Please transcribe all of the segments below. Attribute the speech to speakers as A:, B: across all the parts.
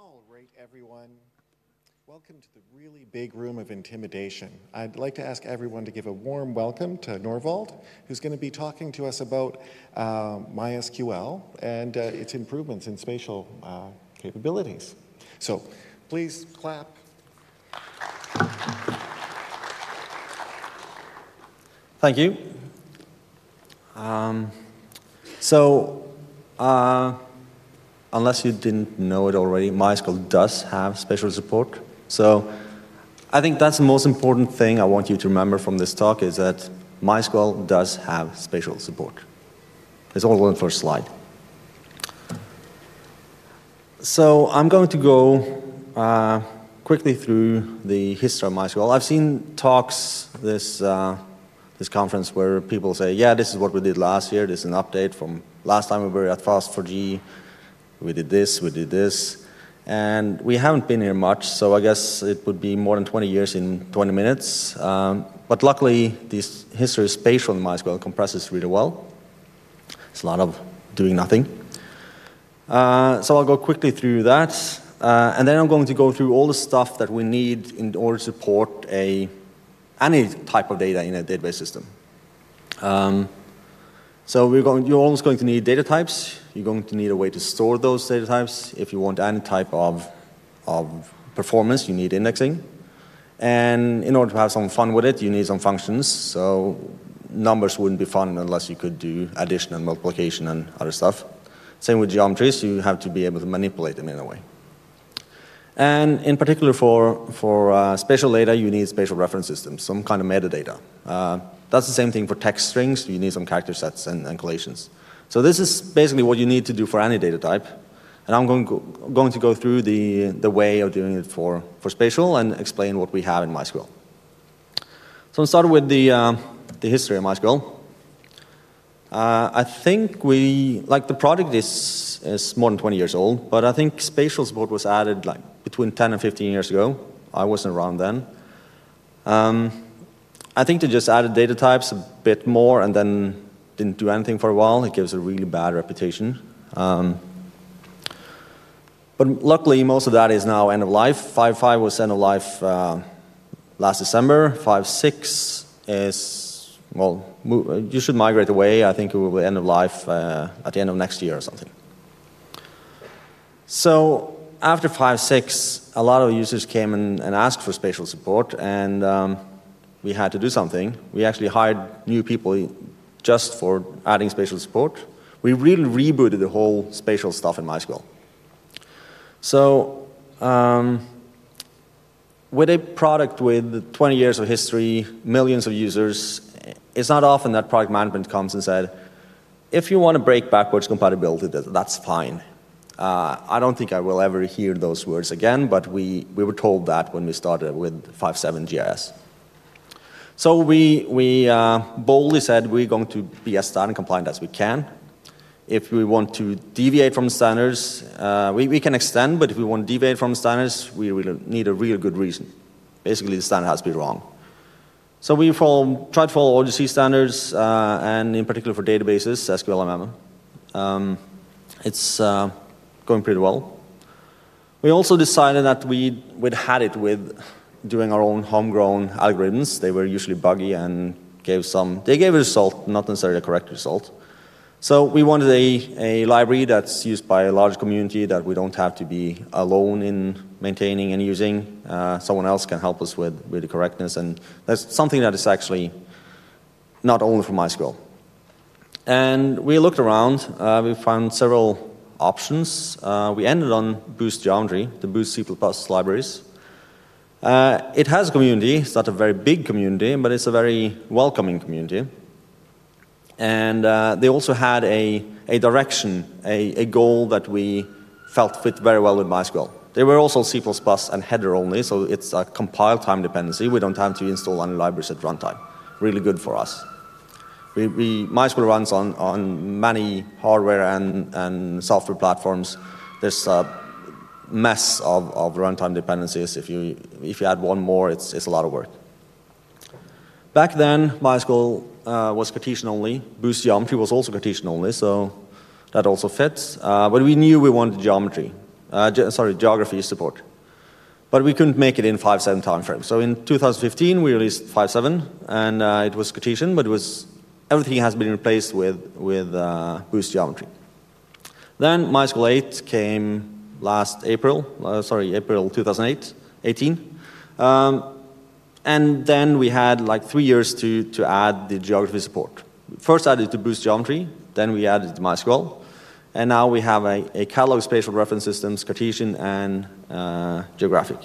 A: All right, everyone. Welcome to the really big room of intimidation. I'd like to ask everyone to give a warm welcome to Norvald, who's going to be talking to us about MySQL and its improvements in spatial capabilities. So please clap.
B: Thank you. Unless you didn't know it already, MySQL does have spatial support. So I think that's the most important thing I want you to remember from this talk is that MySQL does have spatial support. It's all on the first slide. So I'm going to go quickly through the history of MySQL. I've seen talks this conference where people say, yeah, this is what we did last year. This is an update from last time we were at Fast4G. We did this, and we haven't been here much, so I guess it would be more than 20 years in 20 minutes. But luckily, this history of spatial in MySQL compresses really well. It's a lot of doing nothing. So I'll go quickly through that, and then I'm going to go through all the stuff that we need in order to support any type of data in a database system. So you're always going to need data types. You're going to need a way to store those data types. If you want any type of performance, you need indexing. And in order to have some fun with it, you need some functions. So numbers wouldn't be fun unless you could do addition and multiplication and other stuff. Same with geometries. You have to be able to manipulate them in a way. And in particular for spatial data, you need spatial reference systems, some kind of metadata. That's the same thing for text strings. You need some character sets and collations. So this is basically what you need to do for any data type. And I'm going to go through the way of doing it for spatial and explain what we have in MySQL. So I'll start with the history of MySQL. I think the project is more than 20 years old, but I think spatial support was added between 10 and 15 years ago. I wasn't around then. I think they just added data types a bit more and then didn't do anything for a while. It gives a really bad reputation. But luckily, most of that is now end of life. 5.5 was end of life last December. 5.6 is, well, you should migrate away. I think it will be end of life at the end of next year or something. So after 5.6, a lot of users came and asked for spatial support, and we had to do something. We actually hired new people just for adding spatial support. We really rebooted the whole spatial stuff in MySQL. So with a product with 20 years of history, millions of users, it's not often that product management comes and said, if you want to break backwards compatibility, that's fine. I don't think I will ever hear those words again, but we were told that when we started with 5.7 GIS. So we boldly said we're going to be as standard compliant as we can. If we want to deviate from standards, we can extend, but if we want to deviate from standards, we really need a really good reason. Basically, the standard has to be wrong. So we tried to follow OGC standards, and in particular for databases, SQLMM. It's going pretty well. We also decided that we'd had it with doing our own homegrown algorithms. They were usually buggy and gave a result, not necessarily a correct result. So we wanted a library that's used by a large community that we don't have to be alone in maintaining and using. Someone else can help us with the correctness, and that's something that is actually not only for MySQL. And we looked around. We found several options. We ended on Boost Geometry, the Boost C++ libraries. It has a community. It's not a very big community, but it's a very welcoming community. And they also had a direction, a goal that we felt fit very well with MySQL. They were also C++ and header only, so it's a compile time dependency. We don't have to install any libraries at runtime. Really good for us. MySQL runs on many hardware and software platforms. There's mess of runtime dependencies. If you add one more, it's a lot of work. Back then, MySQL was Cartesian only. Boost Geometry was also Cartesian only, so that also fits. But we knew we wanted geometry. geography support. But we couldn't make it in 5.7 timeframe. So in 2015, we released 5.7, and it was Cartesian, but everything has been replaced with Boost Geometry. Then MySQL 8 came last April 2018. And then we had like 3 years to add the geography support. First added to Boost Geometry, then we added to MySQL. And now we have a catalog of spatial reference systems, Cartesian and geographic.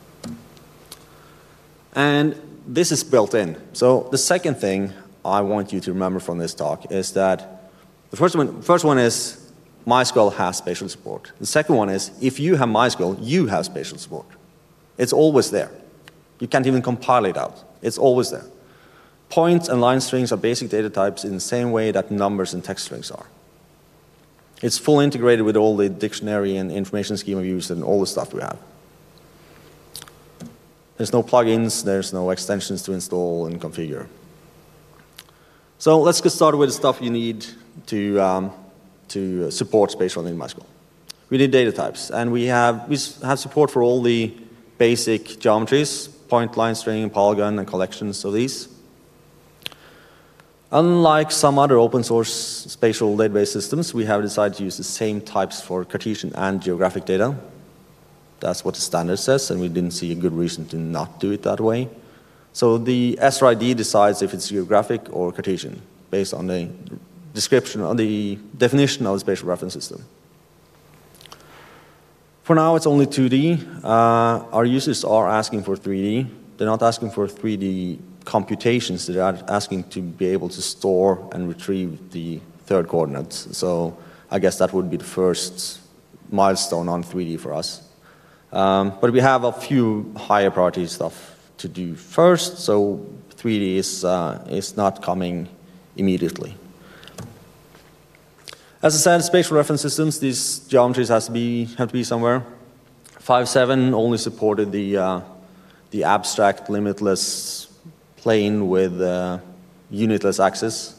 B: And this is built in. So the second thing I want you to remember from this talk is that the first one is MySQL has spatial support. The second one is if you have MySQL, you have spatial support. It's always there. You can't even compile it out. It's always there. Points and line strings are basic data types in the same way that numbers and text strings are. It's fully integrated with all the dictionary and information schema views and all the stuff we have. There's no plugins, there's no extensions to install and configure. So let's get started with the stuff you need to support spatial in MySQL. We need data types, and we have support for all the basic geometries, point, line, string, polygon, and collections of these. Unlike some other open source spatial database systems, we have decided to use the same types for Cartesian and geographic data. That's what the standard says, and we didn't see a good reason to not do it that way. So the SRID decides if it's geographic or Cartesian, based on the description or the definition of the spatial reference system. For now, it's only 2D. Our users are asking for 3D. They're not asking for 3D computations. They're asking to be able to store and retrieve the third coordinates. So I guess that would be the first milestone on 3D for us. But we have a few higher priority stuff to do first, so 3D is not coming immediately. As I said, spatial reference systems, these geometries have to be somewhere. 5.7 only supported the abstract limitless plane with unitless axis.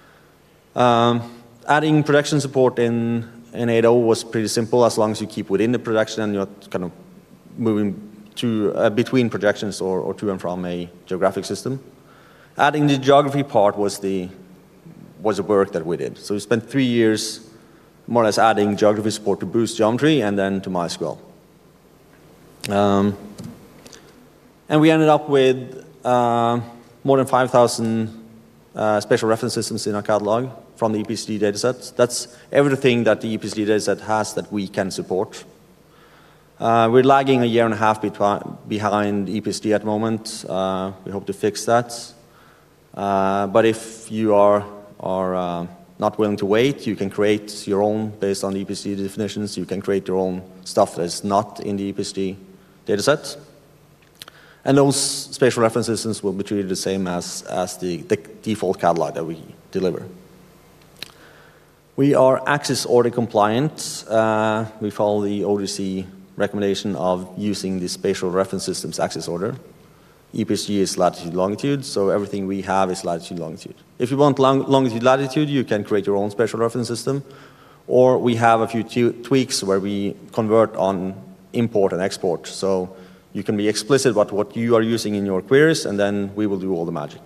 B: Adding projection support in 8.0 was pretty simple as long as you keep within the projection and you're kind of moving to between projections or to and from a geographic system. Adding the geography part was the work that we did. So we spent 3 years more or less adding geography support to Boost Geometry and then to MySQL. And we ended up with more than 5,000 spatial reference systems in our catalog from the EPSD dataset. That's everything that the EPSD dataset has that we can support. We're lagging 1.5 years behind EPSD at the moment. We hope to fix that. But if you are not willing to wait, you can create your own based on the EPSD definitions. You can create your own stuff that is not in the EPSD dataset. And those spatial reference systems will be treated the same as the default catalog that we deliver. We are axis order compliant. We follow the ODC recommendation of using the spatial reference systems axis order. EPSG is latitude longitude, so everything we have is latitude longitude. If you want longitude latitude, you can create your own spatial reference system, or we have a few tweaks where we convert on import and export. So you can be explicit about what you are using in your queries, and then we will do all the magic.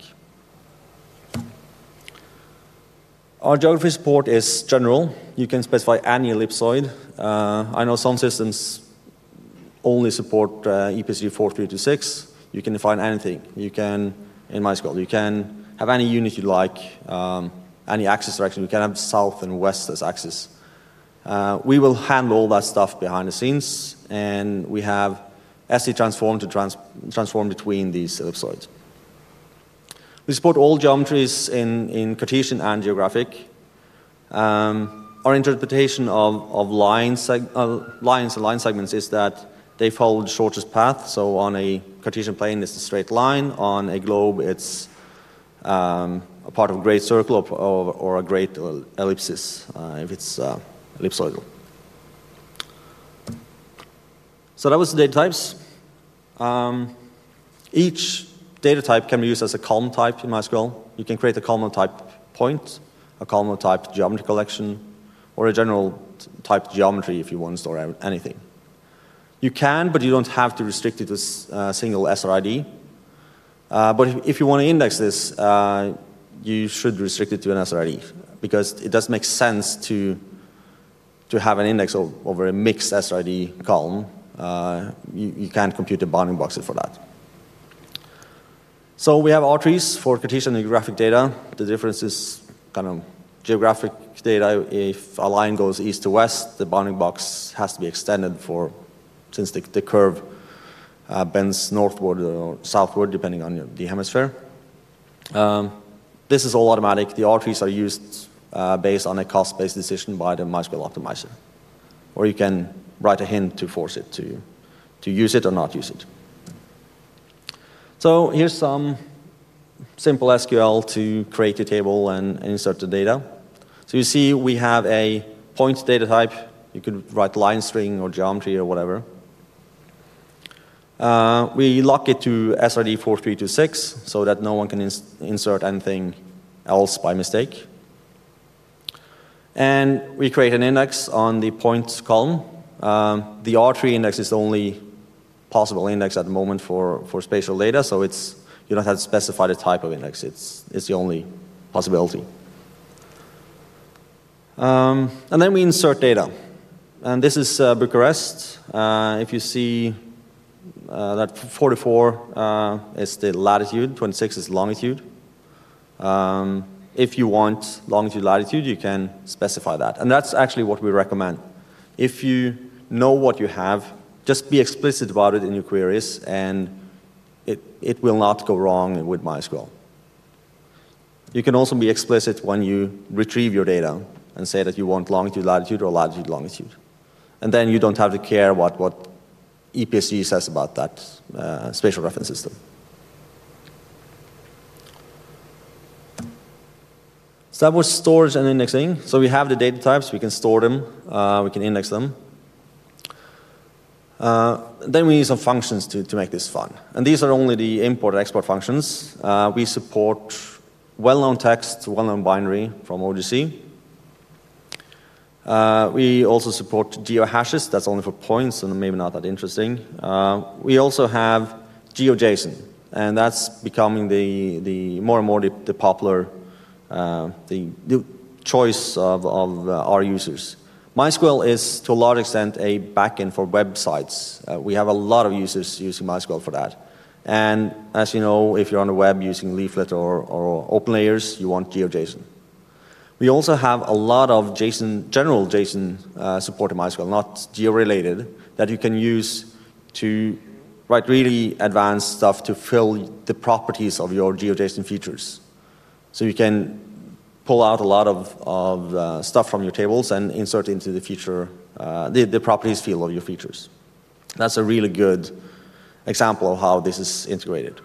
B: Our geography support is general. You can specify any ellipsoid. I know some systems only support EPSG 4326. You can define anything. You can, in MySQL, you can have any unit you like, any axis direction. You can have south and west as axis. We will handle all that stuff behind the scenes, and we have SD transform to transform between these ellipsoids. We support all geometries in Cartesian and geographic. Our interpretation of lines and line segments is that they follow the shortest path. So on a Cartesian plane, it's a straight line. On a globe, it's a part of a great circle or a great ellipsis, if it's ellipsoidal. So that was the data types. Each data type can be used as a column type in MySQL. You can create a column type point, a column type geometry collection, or a general type geometry if you want to store anything. You can, but you don't have to restrict it to a single SRID. But if you want to index this, you should restrict it to an SRID, because it does make sense to have an index over a mixed SRID column. You can't compute the bounding boxes for that. So we have R-trees for Cartesian and geographic data. The difference is kind of geographic data. If a line goes east to west, the bounding box has to be extended since the curve bends northward or southward, depending on the hemisphere. This is all automatic. The R-trees are used based on a cost-based decision by the MySQL optimizer. Or you can write a hint to force it to use it or not use it. So here's some simple SQL to create a table and insert the data. So you see we have a point data type. You could write line string or geometry or whatever. We lock it to SRD 4326 so that no one can insert anything else by mistake. And we create an index on the point column. The R-tree index is the only possible index at the moment for spatial data, so you don't have to specify the type of index. It's the only possibility. And then we insert data. And this is Bucharest. If you see that 44 is the latitude, 26 is longitude. If you want longitude, latitude, you can specify that. And that's actually what we recommend. If you know what you have, just be explicit about it in your queries, and it will not go wrong with MySQL. You can also be explicit when you retrieve your data and say that you want longitude, latitude, or latitude, longitude. And then you don't have to care what EPSG says about that spatial reference system. So that was storage and indexing. So we have the data types, we can store them, we can index them. Then we need some functions to make this fun. And these are only the import and export functions. We support well-known text, well-known binary from OGC. We also support geohashes. That's only for points and maybe not that interesting. We also have GeoJSON, and that's becoming the more and more the popular the choice of our users. MySQL is, to a large extent, a backend for websites. We have a lot of users using MySQL for that. And as you know, if you're on the web using Leaflet or OpenLayers, you want GeoJSON. We also have a lot of general JSON support in MySQL, not geo-related, that you can use to write really advanced stuff to fill the properties of your GeoJSON features. So you can pull out a lot of stuff from your tables and insert into the feature, the properties field of your features. That's a really good example of how this is integrated.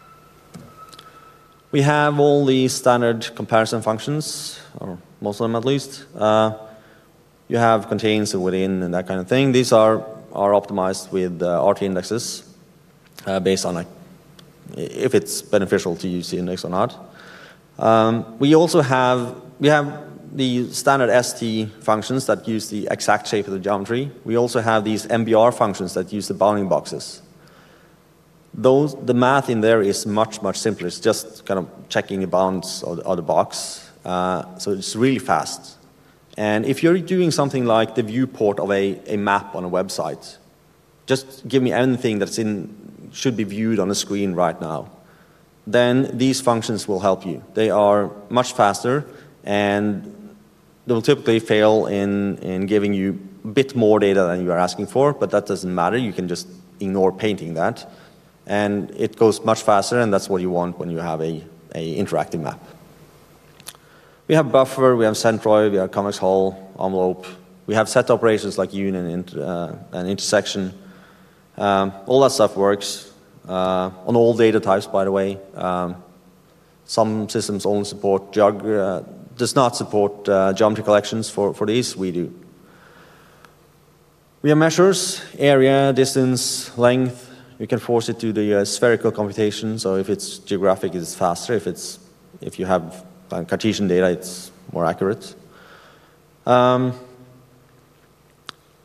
B: We have all the standard comparison functions, or most of them at least. You have contains and within and that kind of thing. These are optimized with RT indexes based on if it's beneficial to use the index or not. We also have the standard ST functions that use the exact shape of the geometry. We also have these MBR functions that use the bounding boxes. The math in there is much, much simpler. It's just kind of checking the bounds of the box. So it's really fast. And if you're doing something like the viewport of a map on a website, just give me anything that should be viewed on the screen right now. Then these functions will help you. They are much faster, and they will typically fail in giving you a bit more data than you are asking for, but that doesn't matter. You can just ignore painting that. And it goes much faster, and that's what you want when you have a interactive map. We have buffer, we have centroid, we have convex hull, envelope. We have set operations like union and intersection. All that stuff works. On all data types, by the way. Some systems only support does not support geometry collections for these. We do. We have measures, area, distance, length. You can force it to the spherical computation. So if it's geographic, it's faster. If you have Cartesian data, it's more accurate.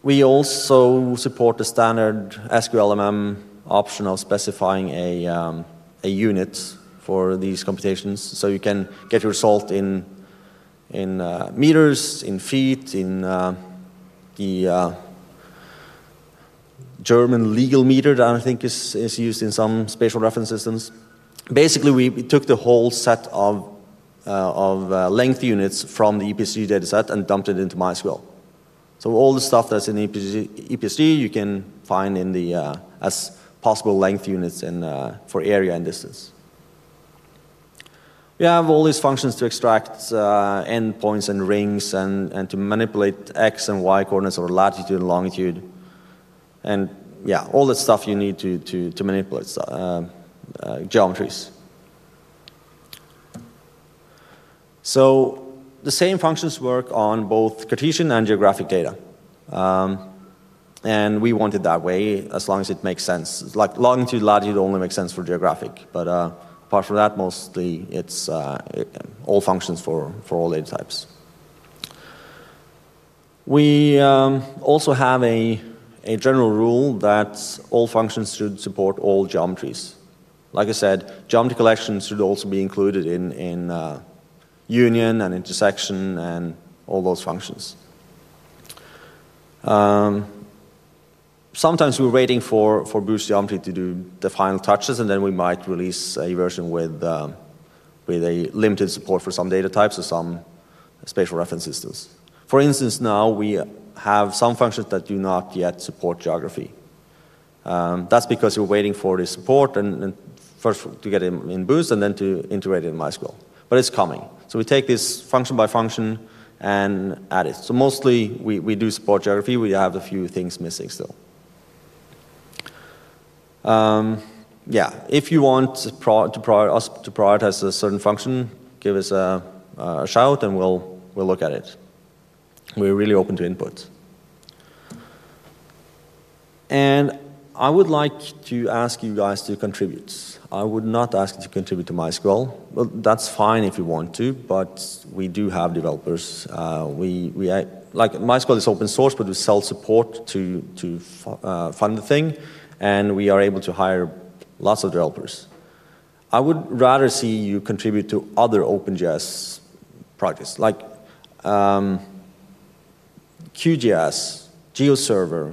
B: We also support the standard SQLMM option of specifying a unit for these computations, so you can get your result in meters, in feet, in the German legal meter that I think is used in some spatial reference systems. Basically, we took the whole set of length units from the EPSG dataset and dumped it into MySQL. So all the stuff that's in EPSG you can find in the as possible length units for area and distance. We have all these functions to extract endpoints and rings and to manipulate x and y coordinates or latitude and longitude. And yeah, all that stuff you need to manipulate geometries. So the same functions work on both Cartesian and geographic data. And we want it that way as long as it makes sense. Like longitude, latitude only makes sense for geographic, but apart from that, mostly it's all functions for all data types. We also have a general rule that all functions should support all geometries. Like I said, geometry collections should also be included in union and intersection and all those functions. Sometimes we're waiting for Boost Geometry to do the final touches, and then we might release a version with a limited support for some data types or some spatial reference systems. For instance, now we have some functions that do not yet support geography. That's because we're waiting for the support and first to get it in Boost and then to integrate it in MySQL. But it's coming. So we take this function by function and add it. So mostly we do support geography. We have a few things missing still. Yeah, if you want us to prioritize a certain function, give us a shout and we'll look at it. We're really open to input. And I would like to ask you guys to contribute. I would not ask you to contribute to MySQL. Well, that's fine if you want to, but we do have developers. Like MySQL is open source, but we sell support to fund the thing, and we are able to hire lots of developers. I would rather see you contribute to other OpenJS projects, like QGIS, GeoServer,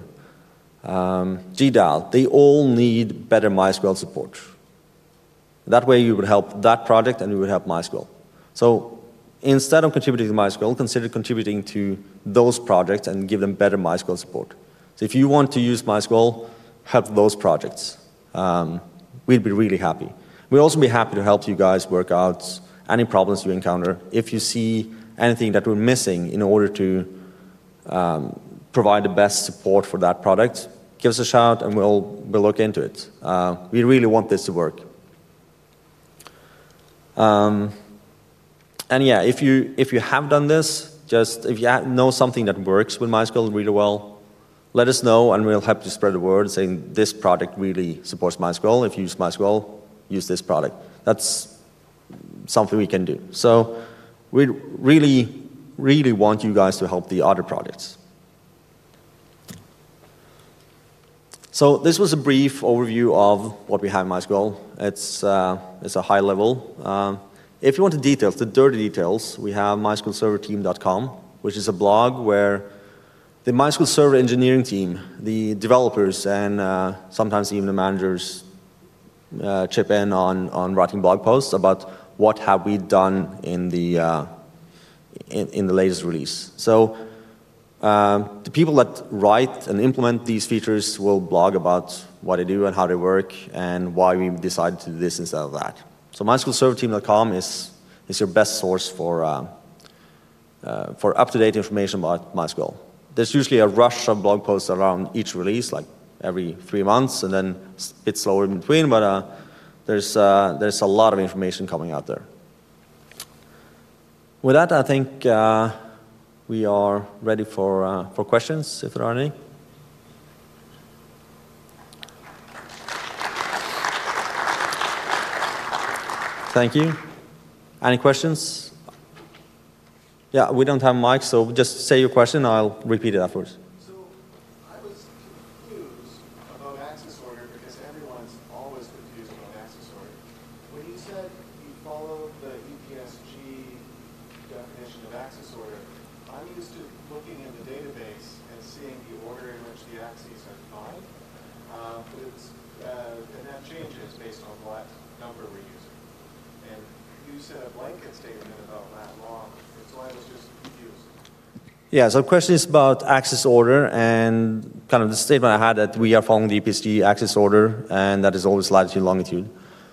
B: GDAL. They all need better MySQL support. That way you would help that project and you would help MySQL. So instead of contributing to MySQL, consider contributing to those projects and give them better MySQL support. So if you want to use MySQL, help those projects. We'd be really happy. We'd also be happy to help you guys work out any problems you encounter. If you see anything that we're missing in order to provide the best support for that product, give us a shout and we'll look into it. We really want this to work. And yeah, if you have done this, just if you know something that works with MySQL really well, let us know and we'll help you spread the word saying this product really supports MySQL. If you use MySQL, use this product. That's something we can do. So we really, really want you guys to help the other projects. So this was a brief overview of what we have in MySQL. It's a high level. If you want the details, the dirty details, we have MySQLServerTeam.com, which is a blog where the MySQL Server engineering team, the developers, and sometimes even the managers chip in on writing blog posts about what have we done in the latest release. So the people that write and implement these features will blog about what they do and how they work and why we decided to do this instead of that. So MySQLServerTeam.com is your best source for up-to-date information about MySQL. There's usually a rush of blog posts around each release, like every 3 months, and then a bit slower in between, but there's a lot of information coming out there. With that, I think we are ready for questions, if there are any. Thank you. Any questions? Yeah, we don't have mics, so just say your question, I'll repeat it afterwards.
A: So MySQL definition of access order, I'm used to looking in the database and seeing the order in which the axes are defined. And that changes based on what number we're using. And you said a blanket statement about that law, and so I was just confused.
B: Yeah, so the question is about access order, and kind of the statement I had that we are following the EPSG access order, and that is always latitude, longitude.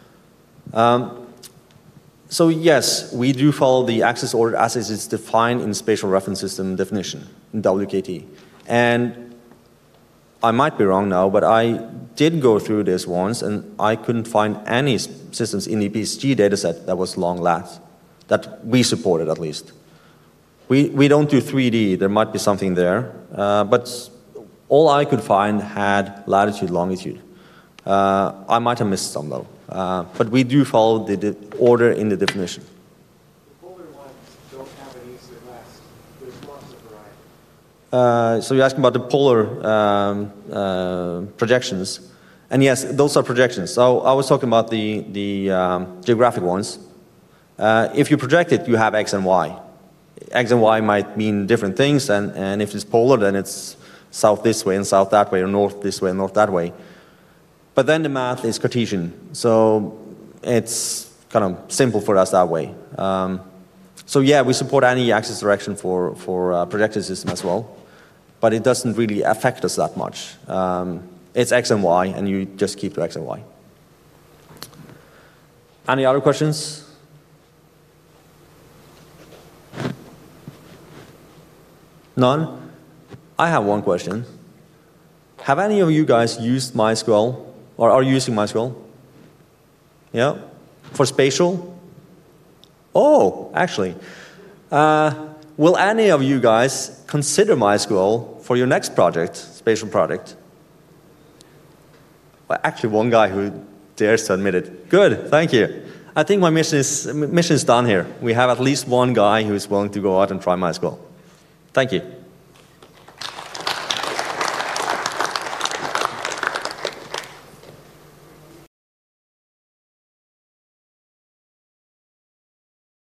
B: So yes, we do follow the access order as it is defined in Spatial Reference System definition, in WKT. And I might be wrong now, but I did go through this once, and I couldn't find any systems in the EPSG dataset that was long lat, that we supported at least. We don't do 3D, there might be something there, but all I could find had latitude, longitude. I might have missed some though, but we do follow the order in the definition.
A: The polar ones don't have an east and west. There's lots of variety.
B: So you're asking about the polar projections, and yes, those are projections. So I was talking about the geographic ones. If you project it, you have X and Y. X and Y might mean different things, and if it's polar, then it's south this way and south that way, or north this way and north that way. But then the math is Cartesian, so it's kind of simple for us that way. So yeah, we support any axis direction for projected system as well, but it doesn't really affect us that much. It's X and Y, and you just keep to X and Y. Any other questions? None? I have one question. Have any of you guys used MySQL, or are you using MySQL? Yeah? For spatial? Oh, actually. Will any of you guys consider MySQL for your next project, spatial project? Well, actually, one guy who dares to admit it. Good, thank you. I think my mission is done here. We have at least one guy who is willing to go out and try MySQL. Thank you.